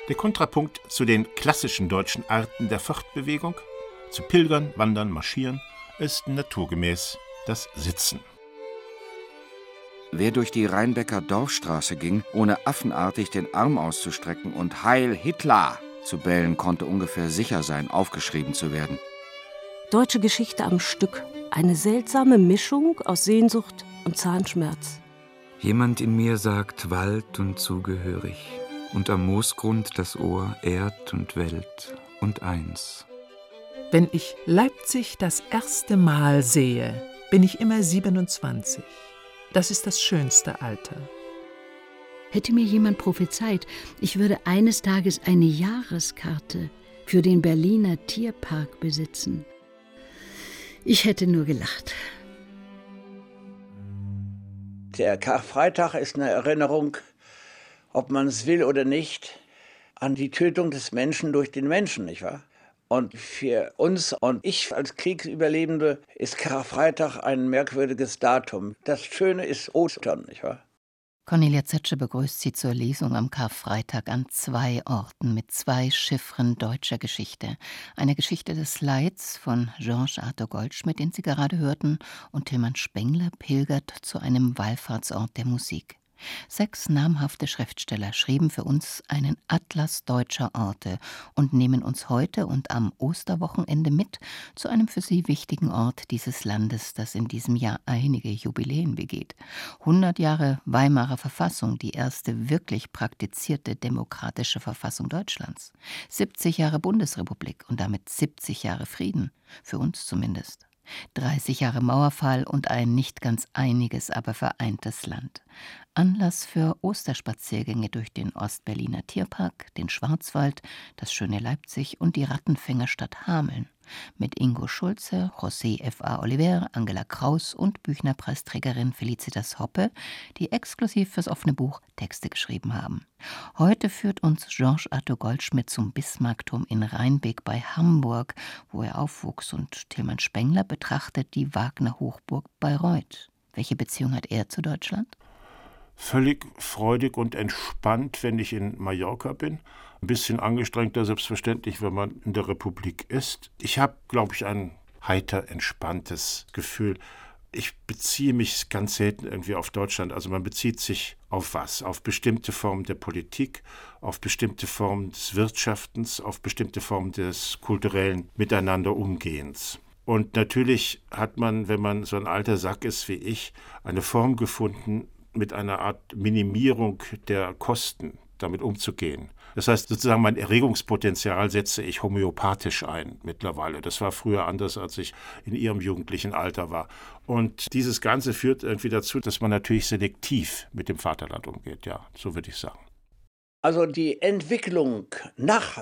Der Kontrapunkt zu den klassischen deutschen Arten der Fortbewegung, zu Pilgern, Wandern, Marschieren, ist naturgemäß das Sitzen. Wer durch die Rheinbecker Dorfstraße ging, ohne affenartig den Arm auszustrecken und Heil Hitler zu bellen, konnte ungefähr sicher sein, aufgeschrieben zu werden. Deutsche Geschichte am Stück. Eine seltsame Mischung aus Sehnsucht und Zahnschmerz. Jemand in mir sagt Wald und zugehörig, und am Moosgrund das Ohr Erd und Welt und eins. Wenn ich Leipzig das erste Mal sehe, bin ich immer 27. Das ist das schönste Alter. Hätte mir jemand prophezeit, ich würde eines Tages eine Jahreskarte für den Berliner Tierpark besitzen. Ich hätte nur gelacht. Der Karfreitag ist eine Erinnerung, ob man es will oder nicht, an die Tötung des Menschen durch den Menschen, nicht wahr? Und für uns und ich als Kriegsüberlebende ist Karfreitag ein merkwürdiges Datum. Das Schöne ist Ostern, nicht wahr? Cornelia Zetsche begrüßt Sie zur Lesung am Karfreitag an 2 Orten mit 2 Chiffren deutscher Geschichte. Eine Geschichte des Leids von Georges Arthur Goldschmidt, den Sie gerade hörten, und Tilman Spengler pilgert zu einem Wallfahrtsort der Musik. 6 namhafte Schriftsteller schrieben für uns einen Atlas deutscher Orte und nehmen uns heute und am Osterwochenende mit zu einem für sie wichtigen Ort dieses Landes, das in diesem Jahr einige Jubiläen begeht. 100 Jahre Weimarer Verfassung, die erste wirklich praktizierte demokratische Verfassung Deutschlands. 70 Jahre Bundesrepublik und damit 70 Jahre Frieden, für uns zumindest. 30 Jahre Mauerfall und ein nicht ganz einiges, aber vereintes Land. Anlass für Osterspaziergänge durch den Ostberliner Tierpark, den Schwarzwald, das schöne Leipzig und die Rattenfängerstadt Hameln. Mit Ingo Schulze, José F.A. Oliver, Angela Kraus und Büchnerpreisträgerin Felicitas Hoppe, die exklusiv fürs offene Buch Texte geschrieben haben. Heute führt uns Georges Arthur Goldschmidt zum Bismarckturm in Rheinbeck bei Hamburg, wo er aufwuchs, und Tilman Spengler betrachtet die Wagner-Hochburg Bayreuth. Welche Beziehung hat er zu Deutschland? Völlig freudig und entspannt, wenn ich in Mallorca bin. Ein bisschen angestrengter, selbstverständlich, wenn man in der Republik ist. Ich habe, glaube ich, ein heiter, entspanntes Gefühl. Ich beziehe mich ganz selten irgendwie auf Deutschland. Also man bezieht sich auf was? Auf bestimmte Formen der Politik, auf bestimmte Formen des Wirtschaftens, auf bestimmte Formen des kulturellen Miteinanderumgehens. Und natürlich hat man, wenn man so ein alter Sack ist wie ich, eine Form gefunden, mit einer Art Minimierung der Kosten damit umzugehen. Das heißt, sozusagen mein Erregungspotenzial setze ich homöopathisch ein mittlerweile. Das war früher anders, als ich in Ihrem jugendlichen Alter war. Und dieses Ganze führt irgendwie dazu, dass man natürlich selektiv mit dem Vaterland umgeht. Ja, so würde ich sagen. Also die Entwicklung nach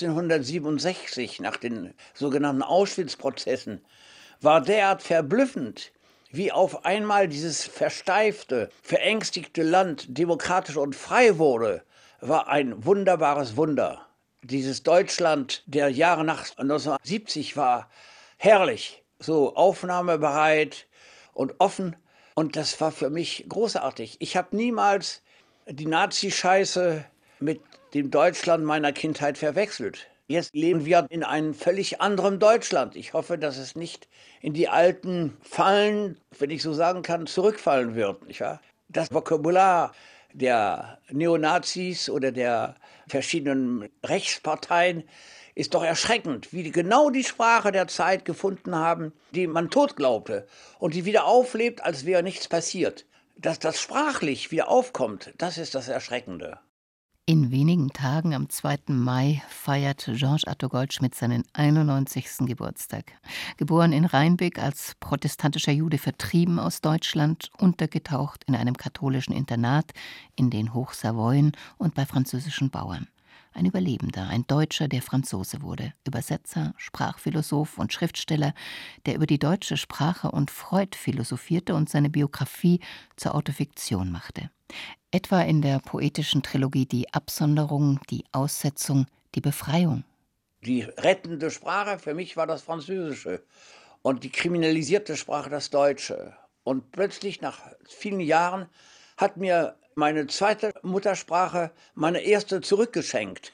1967, nach den sogenannten Auschwitz-Prozessen, war derart verblüffend, wie auf einmal dieses versteifte, verängstigte Land demokratisch und frei wurde, war ein wunderbares Wunder. Dieses Deutschland der Jahre nach 1970 war herrlich, so aufnahmebereit und offen. Und das war für mich großartig. Ich habe niemals die Nazi-Scheiße mit dem Deutschland meiner Kindheit verwechselt. Jetzt leben wir in einem völlig anderen Deutschland. Ich hoffe, dass es nicht in die alten Fallen, wenn ich so sagen kann, zurückfallen wird. Nicht wahr? Das Vokabular der Neonazis oder der verschiedenen Rechtsparteien ist doch erschreckend, wie die genau die Sprache der Zeit gefunden haben, die man tot glaubte und die wieder auflebt, als wäre nichts passiert. Dass das sprachlich wieder aufkommt, das ist das Erschreckende. In wenigen Tagen, am 2. Mai, feiert Georges Arthur Goldschmidt seinen 91. Geburtstag. Geboren in Rheinbeck, als protestantischer Jude vertrieben aus Deutschland, untergetaucht in einem katholischen Internat in den Hochsavoyen und bei französischen Bauern. Ein Überlebender, ein Deutscher, der Franzose wurde, Übersetzer, Sprachphilosoph und Schriftsteller, der über die deutsche Sprache und Freud philosophierte und seine Biografie zur Autofiktion machte. Etwa in der poetischen Trilogie Die Absonderung, die Aussetzung, die Befreiung. Die rettende Sprache für mich war das Französische und die kriminalisierte Sprache das Deutsche. Und plötzlich, nach vielen Jahren, hat mir meine zweite Muttersprache meine erste zurückgeschenkt.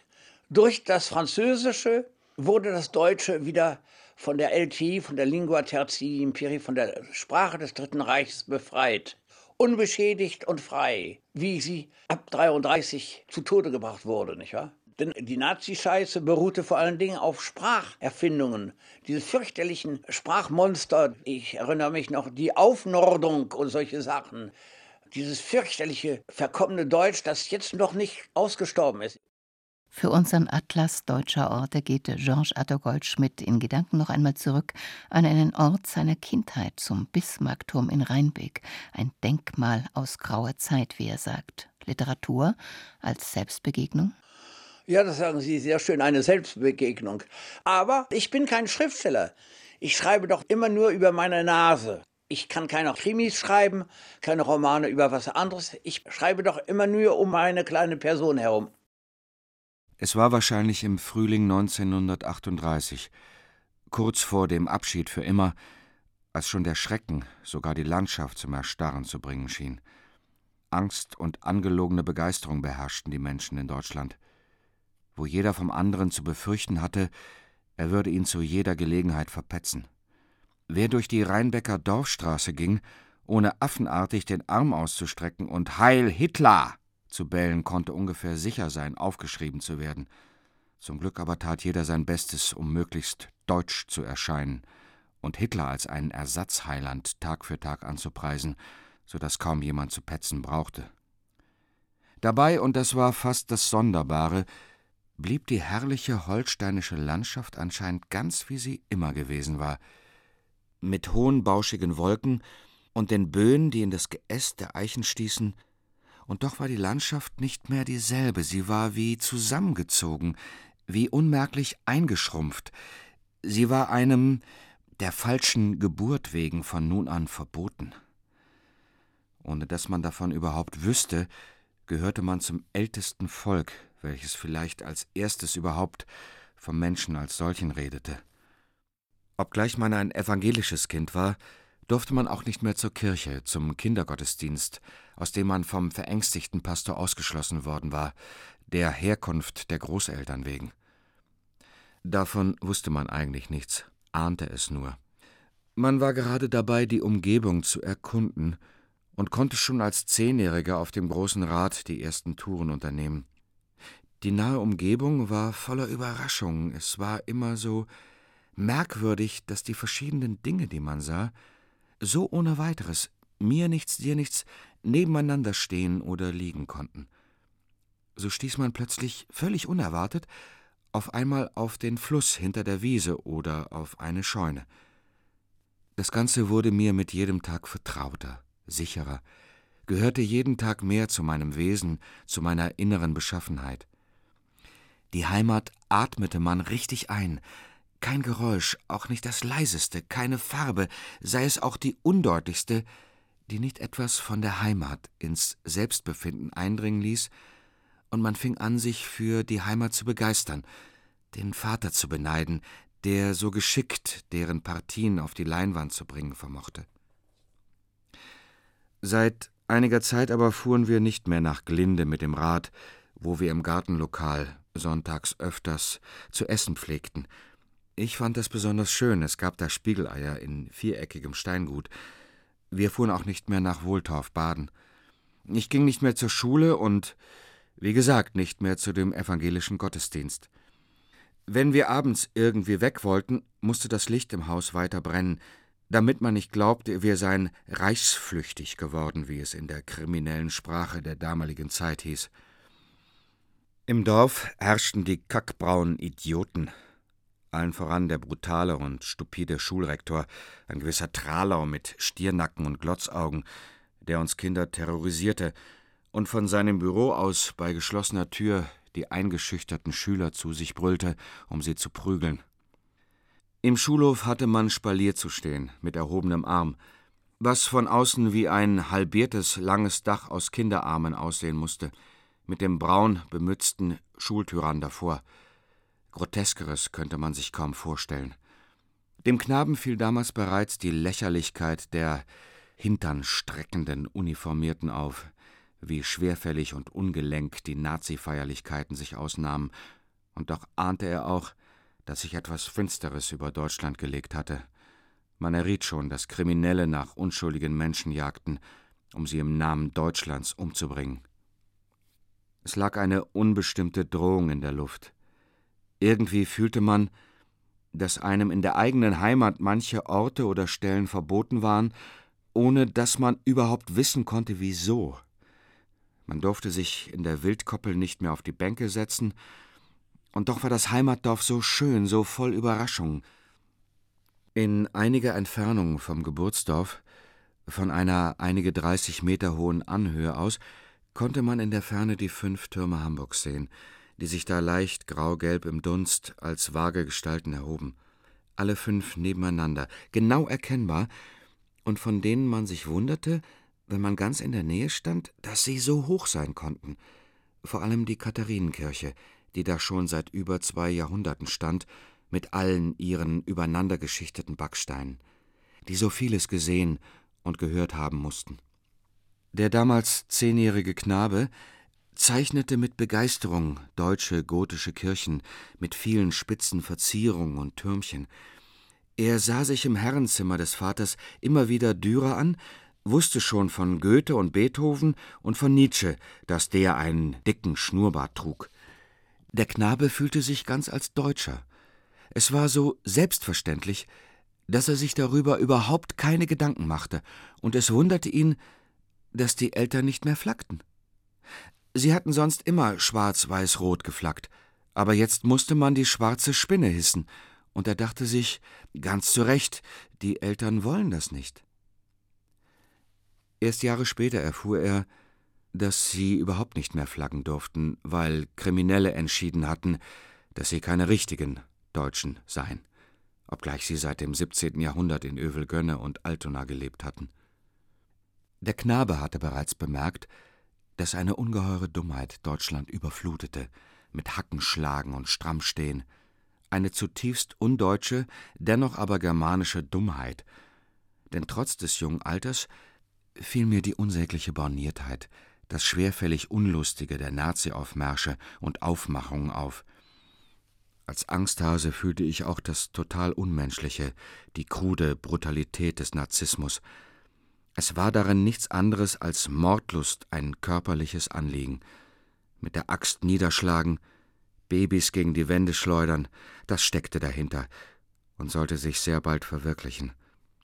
Durch das Französische wurde das Deutsche wieder von der LTI, von der Lingua Tertii Imperii, von der Sprache des Dritten Reiches befreit. Unbeschädigt und frei, wie sie ab 1933 zu Tode gebracht wurde, nicht wahr? Denn die Nazi-Scheiße beruhte vor allen Dingen auf Spracherfindungen, diese fürchterlichen Sprachmonster. Ich erinnere mich noch, die Aufnordung und solche Sachen. Dieses fürchterliche, verkommene Deutsch, das jetzt noch nicht ausgestorben ist. Für unseren Atlas deutscher Orte geht Georges Arthur Goldschmidt in Gedanken noch einmal zurück an einen Ort seiner Kindheit, zum Bismarckturm in Rheinbeck, ein Denkmal aus grauer Zeit, wie er sagt. Literatur als Selbstbegegnung? Ja, das sagen Sie sehr schön, eine Selbstbegegnung. Aber ich bin kein Schriftsteller. Ich schreibe doch immer nur über meine Nase. Ich kann keine Krimis schreiben, keine Romane über was anderes. Ich schreibe doch immer nur um meine kleine Person herum. Es war wahrscheinlich im Frühling 1938, kurz vor dem Abschied für immer, als schon der Schrecken sogar die Landschaft zum Erstarren zu bringen schien. Angst und angelogene Begeisterung beherrschten die Menschen in Deutschland, wo jeder vom anderen zu befürchten hatte, er würde ihn zu jeder Gelegenheit verpetzen. Wer durch die Rheinbecker Dorfstraße ging, ohne affenartig den Arm auszustrecken und »Heil Hitler!« zu bellen, konnte ungefähr sicher sein, aufgeschrieben zu werden. Zum Glück aber tat jeder sein Bestes, um möglichst deutsch zu erscheinen und Hitler als einen Ersatzheiland Tag für Tag anzupreisen, so dass kaum jemand zu petzen brauchte. Dabei, und das war fast das Sonderbare, blieb die herrliche holsteinische Landschaft anscheinend ganz, wie sie immer gewesen war, mit hohen, bauschigen Wolken und den Böen, die in das Geäst der Eichen stießen. Und doch war die Landschaft nicht mehr dieselbe, sie war wie zusammengezogen, wie unmerklich eingeschrumpft. Sie war einem der falschen Geburt wegen von nun an verboten. Ohne dass man davon überhaupt wüsste, gehörte man zum ältesten Volk, welches vielleicht als erstes überhaupt vom Menschen als solchen redete. Obgleich man ein evangelisches Kind war, durfte man auch nicht mehr zur Kirche, zum Kindergottesdienst, aus dem man vom verängstigten Pastor ausgeschlossen worden war, der Herkunft der Großeltern wegen. Davon wusste man eigentlich nichts, ahnte es nur. Man war gerade dabei, die Umgebung zu erkunden und konnte schon als Zehnjähriger auf dem großen Rad die ersten Touren unternehmen. Die nahe Umgebung war voller Überraschungen. Es war immer so merkwürdig, dass die verschiedenen Dinge, die man sah, so ohne weiteres, mir nichts, dir nichts, nebeneinander stehen oder liegen konnten. So stieß man plötzlich, völlig unerwartet, auf einmal auf den Fluss hinter der Wiese oder auf eine Scheune. Das Ganze wurde mir mit jedem Tag vertrauter, sicherer, gehörte jeden Tag mehr zu meinem Wesen, zu meiner inneren Beschaffenheit. Die Heimat atmete man richtig ein. Kein Geräusch, auch nicht das leiseste, keine Farbe, sei es auch die undeutlichste, die nicht etwas von der Heimat ins Selbstbefinden eindringen ließ, und man fing an, sich für die Heimat zu begeistern, den Vater zu beneiden, der so geschickt deren Partien auf die Leinwand zu bringen vermochte. Seit einiger Zeit aber fuhren wir nicht mehr nach Glinde mit dem Rad, wo wir im Gartenlokal sonntags öfters zu essen pflegten. Ich fand das besonders schön, es gab da Spiegeleier in viereckigem Steingut. Wir fuhren auch nicht mehr nach Wohltorf baden. Ich ging nicht mehr zur Schule und, wie gesagt, nicht mehr zu dem evangelischen Gottesdienst. Wenn wir abends irgendwie weg wollten, musste das Licht im Haus weiter brennen, damit man nicht glaubte, wir seien reichsflüchtig geworden, wie es in der kriminellen Sprache der damaligen Zeit hieß. Im Dorf herrschten die kackbraunen Idioten, allen voran der brutale und stupide Schulrektor, ein gewisser Tralau mit Stiernacken und Glotzaugen, der uns Kinder terrorisierte und von seinem Büro aus bei geschlossener Tür die eingeschüchterten Schüler zu sich brüllte, um sie zu prügeln. Im Schulhof hatte man Spalier zu stehen, mit erhobenem Arm, was von außen wie ein halbiertes, langes Dach aus Kinderarmen aussehen musste, mit dem braun bemützten Schultyrann davor. Groteskeres könnte man sich kaum vorstellen. Dem Knaben fiel damals bereits die Lächerlichkeit der hinternstreckenden Uniformierten auf, wie schwerfällig und ungelenk die Nazi-Feierlichkeiten sich ausnahmen Und doch ahnte er auch, dass sich etwas Finsteres über Deutschland gelegt hatte. Man erriet schon, dass Kriminelle nach unschuldigen Menschen jagten, um sie im Namen Deutschlands umzubringen. Es lag eine unbestimmte Drohung in der Luft. Irgendwie fühlte man, dass einem in der eigenen Heimat manche Orte oder Stellen verboten waren, ohne dass man überhaupt wissen konnte, wieso. Man durfte sich in der Wildkoppel nicht mehr auf die Bänke setzen, und doch war das Heimatdorf so schön, so voll Überraschungen. In einiger Entfernung vom Geburtsdorf, von einer einige 30 Meter hohen Anhöhe aus, konnte man in der Ferne die 5 Türme Hamburgs sehen, die sich da leicht grau-gelb im Dunst als vage Gestalten erhoben. Alle 5 nebeneinander, genau erkennbar, und von denen man sich wunderte, wenn man ganz in der Nähe stand, dass sie so hoch sein konnten. Vor allem die Katharinenkirche, die da schon seit über 2 Jahrhunderten stand, mit allen ihren übereinandergeschichteten Backsteinen, die so vieles gesehen und gehört haben mussten. Der damals 10-jährige Knabe zeichnete mit Begeisterung deutsche gotische Kirchen mit vielen spitzen Verzierungen und Türmchen. Er sah sich im Herrenzimmer des Vaters immer wieder Dürer an, wusste schon von Goethe und Beethoven und von Nietzsche, dass der einen dicken Schnurrbart trug. Der Knabe fühlte sich ganz als Deutscher. Es war so selbstverständlich, dass er sich darüber überhaupt keine Gedanken machte, und es wunderte ihn, dass die Eltern nicht mehr flaggten. Sie hatten sonst immer schwarz-weiß-rot geflaggt, aber jetzt musste man die schwarze Spinne hissen, und er dachte sich, ganz zu Recht, die Eltern wollen das nicht. Erst Jahre später erfuhr er, dass sie überhaupt nicht mehr flaggen durften, weil Kriminelle entschieden hatten, dass sie keine richtigen Deutschen seien, obgleich sie seit dem 17. Jahrhundert in Övelgönne und Altona gelebt hatten. Der Knabe hatte bereits bemerkt, dass eine ungeheure Dummheit Deutschland überflutete, mit Hackenschlagen und Strammstehen, eine zutiefst undeutsche, dennoch aber germanische Dummheit, denn trotz des jungen Alters fiel mir die unsägliche Borniertheit, das schwerfällig Unlustige der Nazi-Aufmärsche und Aufmachungen auf. Als Angsthase fühlte ich auch das total Unmenschliche, die krude Brutalität des Narzissmus. Es war darin nichts anderes als Mordlust, ein körperliches Anliegen. Mit der Axt niederschlagen, Babys gegen die Wände schleudern, das steckte dahinter und sollte sich sehr bald verwirklichen.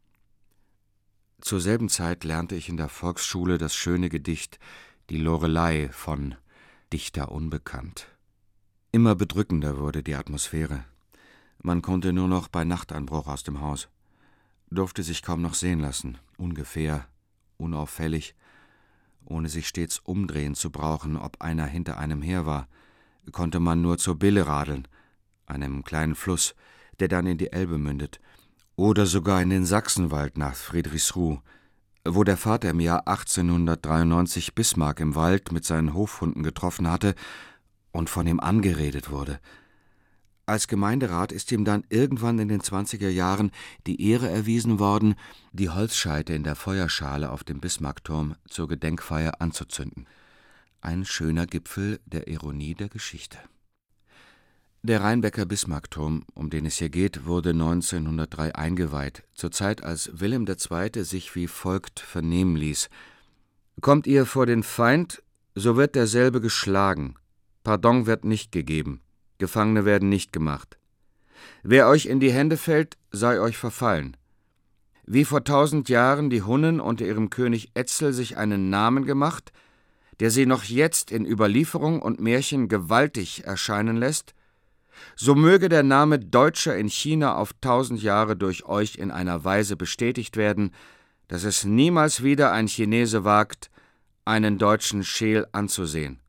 Zur selben Zeit lernte ich in der Volksschule das schöne Gedicht »Die Lorelei« von Dichter Unbekannt. Immer bedrückender wurde die Atmosphäre. Man konnte nur noch bei Nachtanbruch aus dem Haus, durfte sich kaum noch sehen lassen, ungefähr, unauffällig, ohne sich stets umdrehen zu brauchen, ob einer hinter einem her war, konnte man nur zur Bille radeln, einem kleinen Fluss, der dann in die Elbe mündet, oder sogar in den Sachsenwald nach Friedrichsruh, wo der Vater im Jahr 1893 Bismarck im Wald mit seinen Hofhunden getroffen hatte und von ihm angeredet wurde. Als Gemeinderat ist ihm dann irgendwann in den 20er Jahren die Ehre erwiesen worden, die Holzscheite in der Feuerschale auf dem Bismarckturm zur Gedenkfeier anzuzünden. Ein schöner Gipfel der Ironie der Geschichte. Der Rheinbecker Bismarckturm, um den es hier geht, wurde 1903 eingeweiht, zur Zeit, als Wilhelm II. Sich wie folgt vernehmen ließ: »Kommt ihr vor den Feind, so wird derselbe geschlagen. Pardon wird nicht gegeben. Gefangene werden nicht gemacht. Wer euch in die Hände fällt, sei euch verfallen. Wie vor 1000 Jahren die Hunnen unter ihrem König Etzel sich einen Namen gemacht, der sie noch jetzt in Überlieferung und Märchen gewaltig erscheinen lässt, so möge der Name Deutscher in China auf 1000 Jahre durch euch in einer Weise bestätigt werden, dass es niemals wieder ein Chinese wagt, einen deutschen Scheel anzusehen.«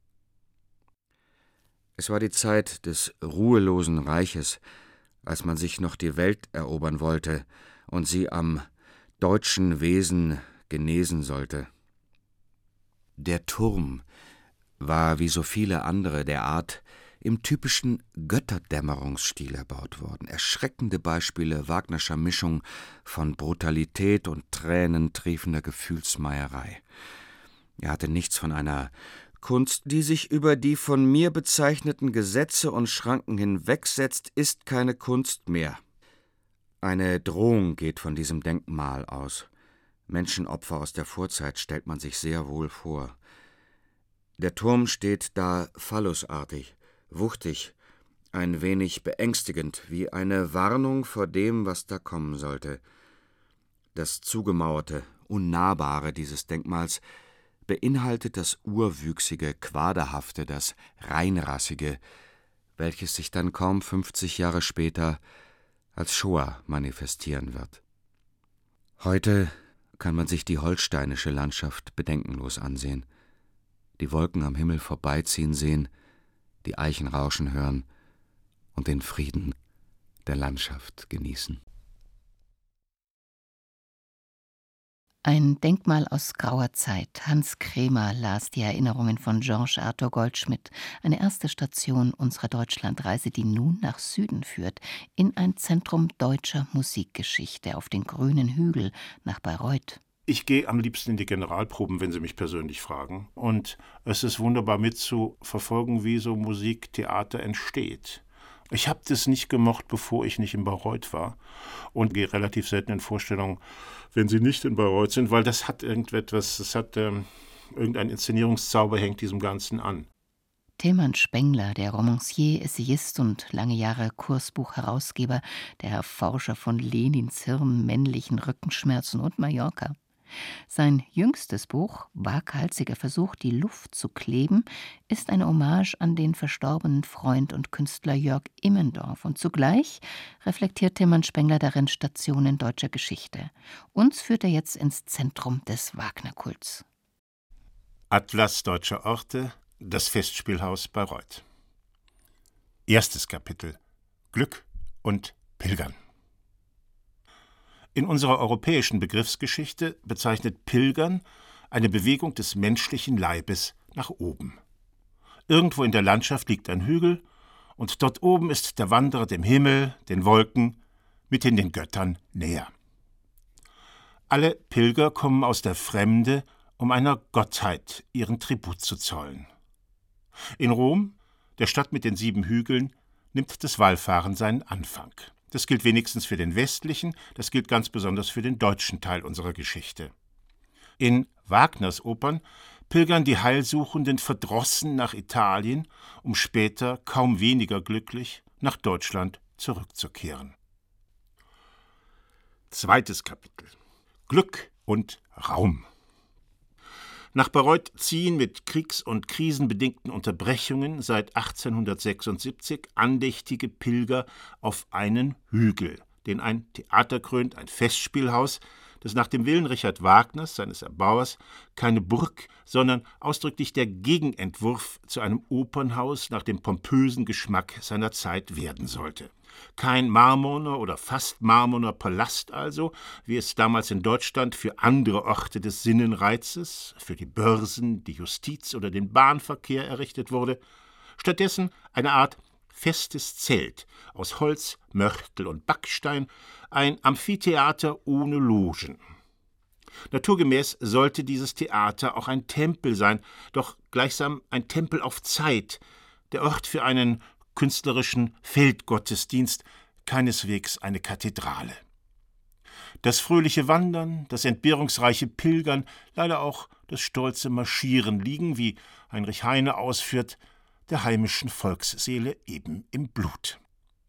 Es war die Zeit des ruhelosen Reiches, als man sich noch die Welt erobern wollte und sie am deutschen Wesen genesen sollte. Der Turm war wie so viele andere der Art im typischen Götterdämmerungsstil erbaut worden. Erschreckende Beispiele Wagnerscher Mischung von Brutalität und tränentriefender Gefühlsmeierei. Er hatte nichts von einer Kunst, die sich über die von mir bezeichneten Gesetze und Schranken hinwegsetzt, ist keine Kunst mehr. Eine Drohung geht von diesem Denkmal aus. Menschenopfer aus der Vorzeit stellt man sich sehr wohl vor. Der Turm steht da phallusartig, wuchtig, ein wenig beängstigend, wie eine Warnung vor dem, was da kommen sollte. Das Zugemauerte, Unnahbare dieses Denkmals beinhaltet das Urwüchsige, Quaderhafte, das Reinrassige, welches sich dann kaum 50 Jahre später als Shoah manifestieren wird. Heute kann man sich die holsteinische Landschaft bedenkenlos ansehen, die Wolken am Himmel vorbeiziehen sehen, die Eichen rauschen hören und den Frieden der Landschaft genießen. Ein Denkmal aus grauer Zeit. Hans Kremer las die Erinnerungen von Georges Arthur Goldschmidt, eine erste Station unserer Deutschlandreise, die nun nach Süden führt, in ein Zentrum deutscher Musikgeschichte auf den grünen Hügel nach Bayreuth. Ich gehe am liebsten in die Generalproben, wenn Sie mich persönlich fragen. Und es ist wunderbar mitzuverfolgen, wie so Musiktheater entsteht. Ich habe das nicht gemocht, bevor ich nicht in Bayreuth war, und gehe relativ selten in Vorstellungen, wenn sie nicht in Bayreuth sind, weil das hat irgendetwas, irgendein Inszenierungszauber hängt diesem Ganzen an. Tilman Spengler, der Romancier, Essayist und lange Jahre Kursbuchherausgeber, der Erforscher von Lenins Hirn, männlichen Rückenschmerzen und Mallorca. Sein jüngstes Buch, Waghalsiger Versuch, die Luft zu kleben, ist eine Hommage an den verstorbenen Freund und Künstler Jörg Immendorf. Und zugleich reflektiert Tilman Spengler darin Stationen deutscher Geschichte. Uns führt er jetzt ins Zentrum des Wagner-Kults. Atlas deutscher Orte, das Festspielhaus Bayreuth. Erstes Kapitel: Glück und Pilgern. In unserer europäischen Begriffsgeschichte bezeichnet Pilgern eine Bewegung des menschlichen Leibes nach oben. Irgendwo in der Landschaft liegt ein Hügel, und dort oben ist der Wanderer dem Himmel, den Wolken, mithin den Göttern näher. Alle Pilger kommen aus der Fremde, um einer Gottheit ihren Tribut zu zollen. In Rom, der Stadt mit den 7 Hügeln, nimmt das Wallfahren seinen Anfang. Das gilt wenigstens für den westlichen, das gilt ganz besonders für den deutschen Teil unserer Geschichte. In Wagners Opern pilgern die Heilsuchenden verdrossen nach Italien, um später, kaum weniger glücklich, nach Deutschland zurückzukehren. Zweites Kapitel: Glück und Raum. Nach Bayreuth ziehen mit kriegs- und krisenbedingten Unterbrechungen seit 1876 andächtige Pilger auf einen Hügel, den ein Theater krönt, ein Festspielhaus, das nach dem Willen Richard Wagners, seines Erbauers, keine Burg, sondern ausdrücklich der Gegenentwurf zu einem Opernhaus nach dem pompösen Geschmack seiner Zeit werden sollte. Kein marmorner oder fast marmorner Palast also, wie es damals in Deutschland für andere Orte des Sinnenreizes, für die Börsen, die Justiz oder den Bahnverkehr errichtet wurde, stattdessen eine Art festes Zelt aus Holz, Mörtel und Backstein, ein Amphitheater ohne Logen. Naturgemäß sollte dieses Theater auch ein Tempel sein, doch gleichsam ein Tempel auf Zeit, der Ort für einen künstlerischen Feldgottesdienst, keineswegs eine Kathedrale. Das fröhliche Wandern, das entbehrungsreiche Pilgern, leider auch das stolze Marschieren liegen, wie Heinrich Heine ausführt, der heimischen Volksseele eben im Blut.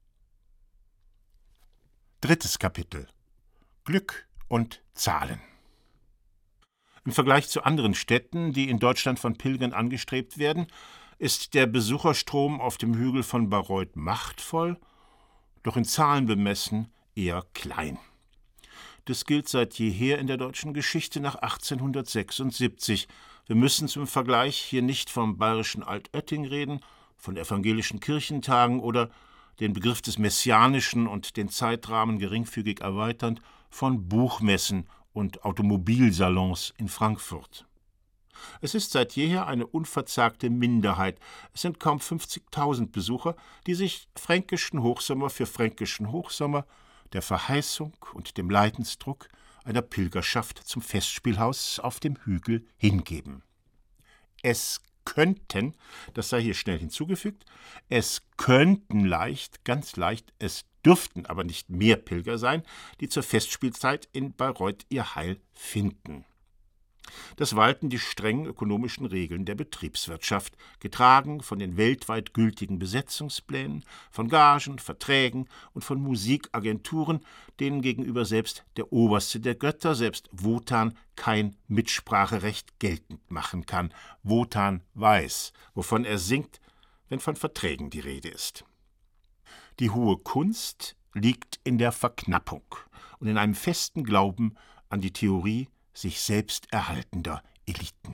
Drittes Kapitel: Glück und Zahlen. Im Vergleich zu anderen Städten, die in Deutschland von Pilgern angestrebt werden, ist der Besucherstrom auf dem Hügel von Bayreuth machtvoll, doch in Zahlen bemessen eher klein. Das gilt seit jeher in der deutschen Geschichte nach 1876. Wir müssen zum Vergleich hier nicht vom bayerischen Altötting reden, von evangelischen Kirchentagen oder den Begriff des Messianischen und den Zeitrahmen geringfügig erweiternd von Buchmessen und Automobilsalons in Frankfurt. Es ist seit jeher eine unverzagte Minderheit. Es sind kaum 50.000 Besucher, die sich fränkischen Hochsommer für fränkischen Hochsommer, der Verheißung und dem Leidensdruck einer Pilgerschaft zum Festspielhaus auf dem Hügel hingeben. Es könnten, das sei hier schnell hinzugefügt, es könnten leicht, ganz leicht, es dürften aber nicht mehr Pilger sein, die zur Festspielzeit in Bayreuth ihr Heil finden. Das walten die strengen ökonomischen Regeln der Betriebswirtschaft, getragen von den weltweit gültigen Besetzungsplänen, von Gagen, Verträgen und von Musikagenturen, denen gegenüber selbst der oberste der Götter, selbst Wotan, kein Mitspracherecht geltend machen kann. Wotan weiß, wovon er singt, wenn von Verträgen die Rede ist. Die hohe Kunst liegt in der Verknappung und in einem festen Glauben an die Theorie sich selbst erhaltender Eliten.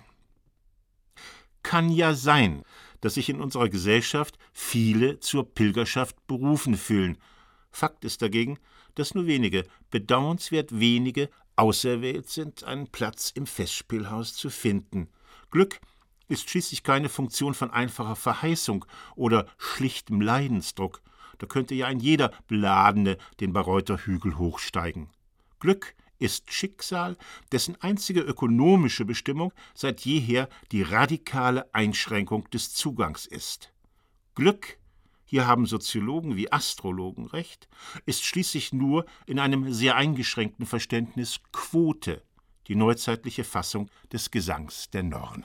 Kann ja sein, dass sich in unserer Gesellschaft viele zur Pilgerschaft berufen fühlen. Fakt ist dagegen, dass nur wenige, bedauernswert wenige, auserwählt sind, einen Platz im Festspielhaus zu finden. Glück ist schließlich keine Funktion von einfacher Verheißung oder schlichtem Leidensdruck. Da könnte ja ein jeder Beladene den Bayreuther Hügel hochsteigen. Glück ist Schicksal, dessen einzige ökonomische Bestimmung seit jeher die radikale Einschränkung des Zugangs ist. Glück, hier haben Soziologen wie Astrologen recht, ist schließlich nur in einem sehr eingeschränkten Verständnis Quote, die neuzeitliche Fassung des Gesangs der Nornen.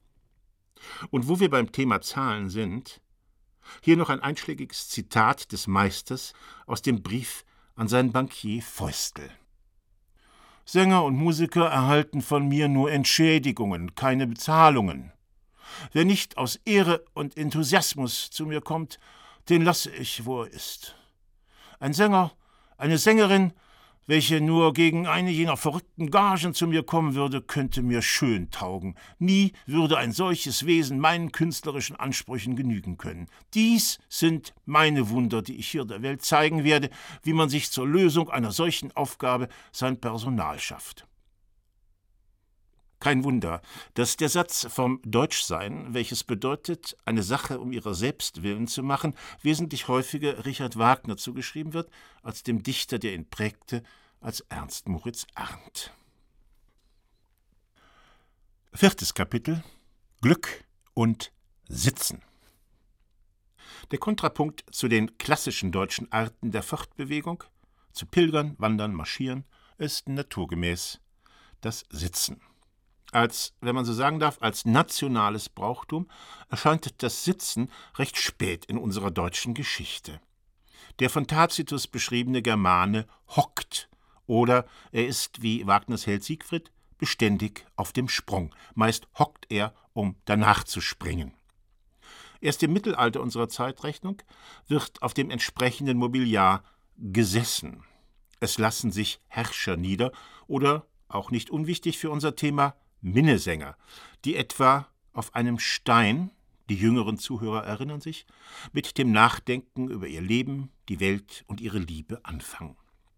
Und wo wir beim Thema Zahlen sind, hier noch ein einschlägiges Zitat des Meisters aus dem Brief an seinen Bankier Feustel. Sänger und Musiker erhalten von mir nur Entschädigungen, keine Bezahlungen. Wer nicht aus Ehre und Enthusiasmus zu mir kommt, den lasse ich, wo er ist. Ein Sänger, eine Sängerin, welche nur gegen eine jener verrückten Gagen zu mir kommen würde, könnte mir schön taugen. Nie würde ein solches Wesen meinen künstlerischen Ansprüchen genügen können. Dies sind meine Wunder, die ich hier der Welt zeigen werde, wie man sich zur Lösung einer solchen Aufgabe sein Personal schafft. Kein Wunder, dass der Satz vom Deutschsein, welches bedeutet, eine Sache um ihrer selbst willen zu machen, wesentlich häufiger Richard Wagner zugeschrieben wird, als dem Dichter, der ihn prägte, als Ernst Moritz Arndt. 4. Kapitel: Glück und Sitzen. Der Kontrapunkt zu den klassischen deutschen Arten der Fortbewegung, zu Pilgern, Wandern, Marschieren, ist naturgemäß das Sitzen. Als, wenn man so sagen darf, als nationales Brauchtum erscheint das Sitzen recht spät in unserer deutschen Geschichte. Der von Tacitus beschriebene Germane hockt, oder er ist, wie Wagners Held Siegfried, beständig auf dem Sprung. Meist hockt er, um danach zu springen. Erst im Mittelalter unserer Zeitrechnung wird auf dem entsprechenden Mobiliar gesessen. Es lassen sich Herrscher nieder oder, auch nicht unwichtig für unser Thema, Minnesänger, die etwa auf einem Stein, die jüngeren Zuhörer erinnern sich, mit dem Nachdenken über ihr Leben, die Welt und ihre Liebe anfangen.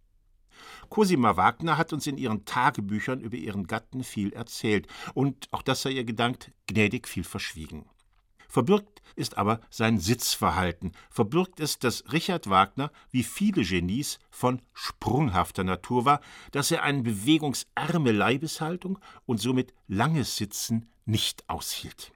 Cosima Wagner hat uns in ihren Tagebüchern über ihren Gatten viel erzählt, und auch das sei ihr gedankt, gnädig viel verschwiegen. Verbürgt ist aber sein Sitzverhalten. Verbürgt ist, dass Richard Wagner, wie viele Genies, von sprunghafter Natur war, dass er eine bewegungsarme Leibeshaltung und somit langes Sitzen nicht aushielt.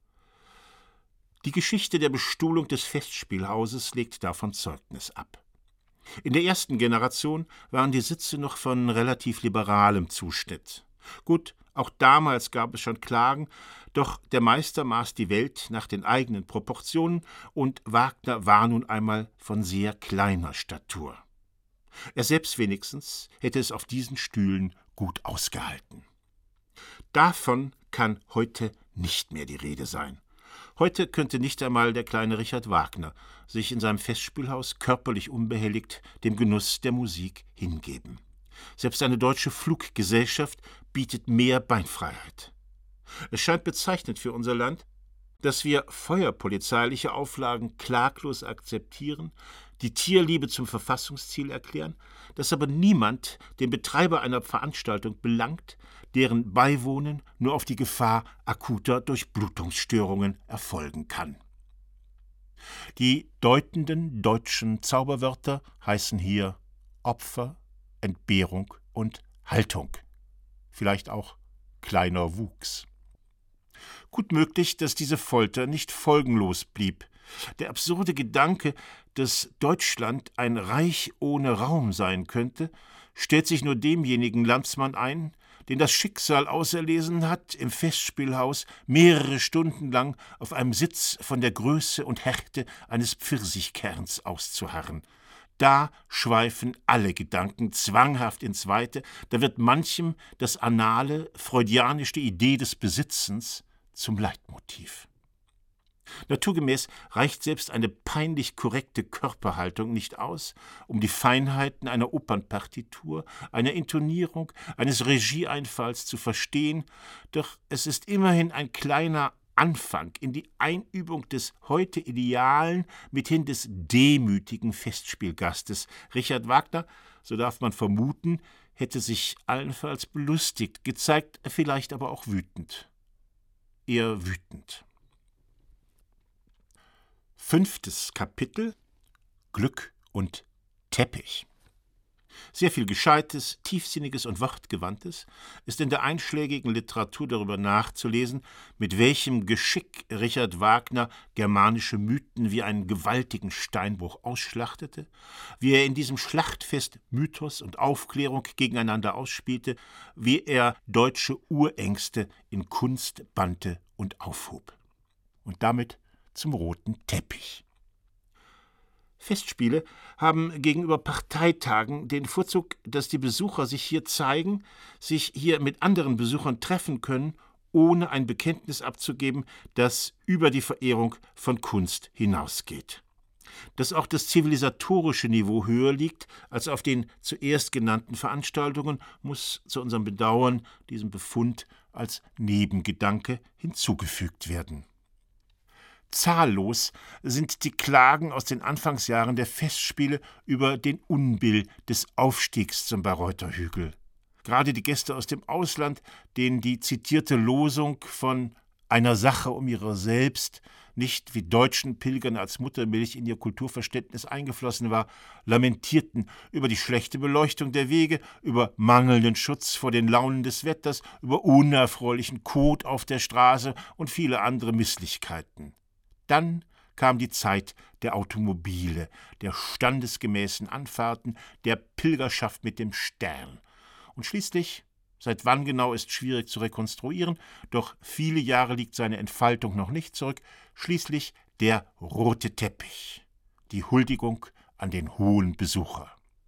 Die Geschichte der Bestuhlung des Festspielhauses legt davon Zeugnis ab. In der ersten Generation waren die Sitze noch von relativ liberalem Zuschnitt. Gut, auch damals gab es schon Klagen, doch der Meister maß die Welt nach den eigenen Proportionen und Wagner war nun einmal von sehr kleiner Statur. Er selbst wenigstens hätte es auf diesen Stühlen gut ausgehalten. Davon kann heute nicht mehr die Rede sein. Heute könnte nicht einmal der kleine Richard Wagner sich in seinem Festspielhaus körperlich unbehelligt dem Genuss der Musik hingeben. Selbst eine deutsche Fluggesellschaft bietet mehr Beinfreiheit. Es scheint bezeichnend für unser Land, dass wir feuerpolizeiliche Auflagen klaglos akzeptieren, die Tierliebe zum Verfassungsziel erklären, dass aber niemand den Betreiber einer Veranstaltung belangt, deren Beiwohnen nur auf die Gefahr akuter Durchblutungsstörungen erfolgen kann. Die deutenden deutschen Zauberwörter heißen hier Opfer, Entbehrung und Haltung. Vielleicht auch kleiner Wuchs. Gut möglich, dass diese Folter nicht folgenlos blieb. Der absurde Gedanke, dass Deutschland ein Reich ohne Raum sein könnte, stellt sich nur demjenigen Landsmann ein, den das Schicksal auserlesen hat, im Festspielhaus mehrere Stunden lang auf einem Sitz von der Größe und Härte eines Pfirsichkerns auszuharren. Da schweifen alle Gedanken zwanghaft ins Weite, da wird manchem das anale, freudianische Idee des Besitzens zum Leitmotiv. Naturgemäß reicht selbst eine peinlich korrekte Körperhaltung nicht aus, um die Feinheiten einer Opernpartitur, einer Intonierung, eines Regieeinfalls zu verstehen, doch es ist immerhin ein kleiner Anfang in die Einübung des heute idealen, mithin des demütigen Festspielgastes. Richard Wagner, so darf man vermuten, hätte sich allenfalls belustigt, gezeigt, vielleicht aber auch wütend. Eher wütend. 5. Kapitel: Glück und Teppich. Sehr viel Gescheites, Tiefsinniges und Wortgewandtes ist in der einschlägigen Literatur darüber nachzulesen, mit welchem Geschick Richard Wagner germanische Mythen wie einen gewaltigen Steinbruch ausschlachtete, wie er in diesem Schlachtfest Mythos und Aufklärung gegeneinander ausspielte, wie er deutsche Urängste in Kunst bannte und aufhob. Und damit zum roten Teppich. Festspiele haben gegenüber Parteitagen den Vorzug, dass die Besucher sich hier zeigen, sich hier mit anderen Besuchern treffen können, ohne ein Bekenntnis abzugeben, das über die Verehrung von Kunst hinausgeht. Dass auch das zivilisatorische Niveau höher liegt als auf den zuerst genannten Veranstaltungen, muss zu unserem Bedauern diesem Befund als Nebengedanke hinzugefügt werden. Zahllos sind die Klagen aus den Anfangsjahren der Festspiele über den Unbill des Aufstiegs zum Bayreuther Hügel. Gerade die Gäste aus dem Ausland, denen die zitierte Losung von einer Sache um ihrer selbst nicht wie deutschen Pilgern als Muttermilch in ihr Kulturverständnis eingeflossen war, lamentierten über die schlechte Beleuchtung der Wege, über mangelnden Schutz vor den Launen des Wetters, über unerfreulichen Kot auf der Straße und viele andere Misslichkeiten. Dann kam die Zeit der Automobile, der standesgemäßen Anfahrten, der Pilgerschaft mit dem Stern. Und schließlich, seit wann genau ist schwierig zu rekonstruieren, doch viele Jahre liegt seine Entfaltung noch nicht zurück, schließlich der rote Teppich, die Huldigung an den hohen Besucher.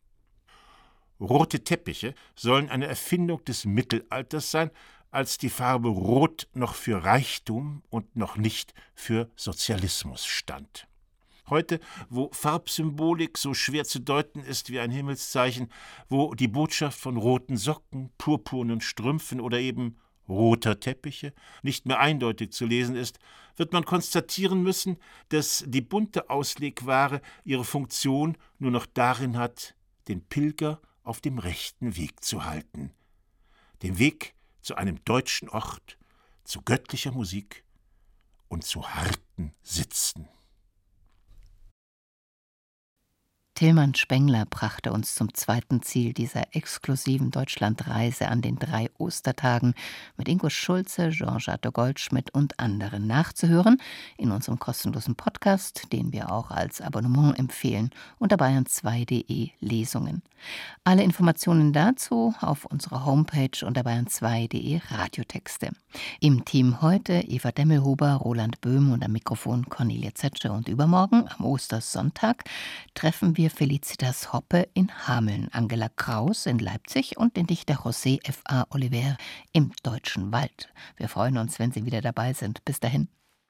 Rote Teppiche sollen eine Erfindung des Mittelalters sein, als die Farbe Rot noch für Reichtum und noch nicht für Sozialismus stand. Heute, wo Farbsymbolik so schwer zu deuten ist wie ein Himmelszeichen, wo die Botschaft von roten Socken, purpurnen Strümpfen oder eben roter Teppiche nicht mehr eindeutig zu lesen ist, wird man konstatieren müssen, dass die bunte Auslegware ihre Funktion nur noch darin hat, den Pilger auf dem rechten Weg zu halten. Den Weg zu einem deutschen Ort, zu göttlicher Musik und zu harten Sitzen. Tilman Spengler brachte uns zum zweiten Ziel dieser exklusiven Deutschlandreise an den 3 Ostertagen mit Ingo Schulze, Jean-Arthur Goldschmidt und anderen nachzuhören in unserem kostenlosen Podcast, den wir auch als Abonnement empfehlen, unter bayern2.de Lesungen. Alle Informationen dazu auf unserer Homepage unter bayern2.de Radiotexte. Im Team heute Eva Demmelhuber, Roland Böhm und am Mikrofon Cornelia Zetsche. Und übermorgen, am Ostersonntag, treffen wir Felicitas Hoppe in Hameln, Angela Kraus in Leipzig und den Dichter José F.A. Oliver im Deutschen Wald. Wir freuen uns, wenn Sie wieder dabei sind. Bis dahin.